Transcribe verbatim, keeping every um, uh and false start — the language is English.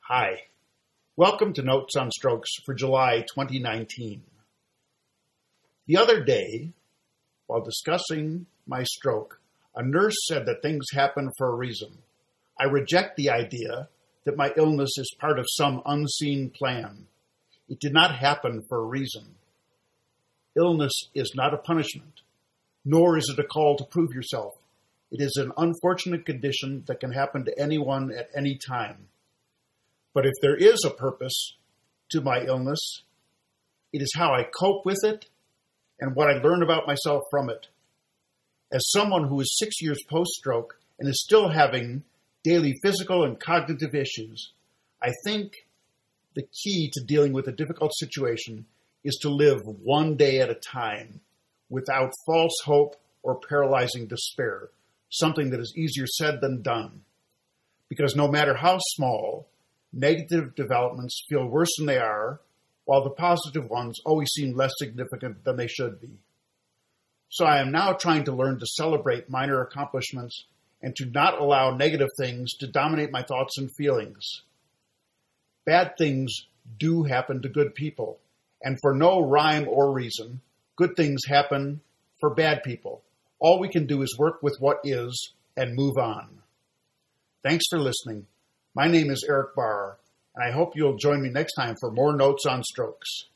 Hi. Welcome to Notes on Strokes for July twenty nineteen. The other day, while discussing my stroke, a nurse said that things happen for a reason. I reject the idea that my illness is part of some unseen plan. It did not happen for a reason. Illness is not a punishment, nor is it a call to prove yourself. It is an unfortunate condition that can happen to anyone at any time. But if there is a purpose to my illness, it is how I cope with it and what I learn about myself from it. As someone who is six years post-stroke and is still having daily physical and cognitive issues, I think the key to dealing with a difficult situation is to live one day at a time without false hope or paralyzing despair, something that is easier said than done. Because no matter how small, negative developments feel worse than they are, while the positive ones always seem less significant than they should be. So I am now trying to learn to celebrate minor accomplishments and to not allow negative things to dominate my thoughts and feelings. Bad things do happen to good people, and for no rhyme or reason, good things happen for bad people. All we can do is work with what is and move on. Thanks for listening. My name is Eric Barr, and I hope you'll join me next time for more Notes on Strokes.